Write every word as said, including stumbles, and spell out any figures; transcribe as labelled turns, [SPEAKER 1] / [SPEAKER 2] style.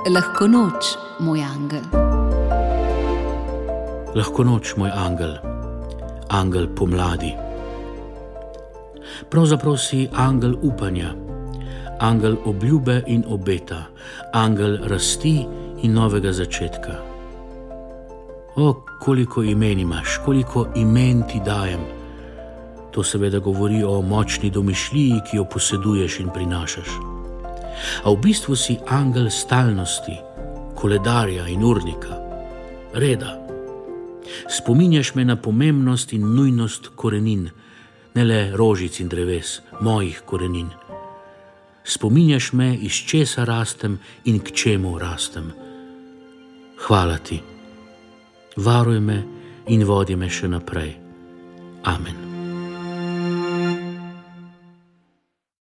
[SPEAKER 1] Lahko noč, moj angel.
[SPEAKER 2] Lahko noč, moj angel, angel pomladi. Pravzaprav si angel upanja, angel obljube in obeta, angel rasti in novega začetka. O, koliko imen imaš, koliko imen ti dajem. To seveda govori o močni domišljiji, ki jo poseduješ in prinašaš. A v bistvu si angel stalnosti, koledarja in urnika, reda. Spominjaš me na pomembnost in nujnost korenin, ne le rožic in dreves, mojih korenin. Spominjaš me, iz česa rastem in k čemu rastem. Hvala ti. Varuj me in vodi me še naprej. Amen.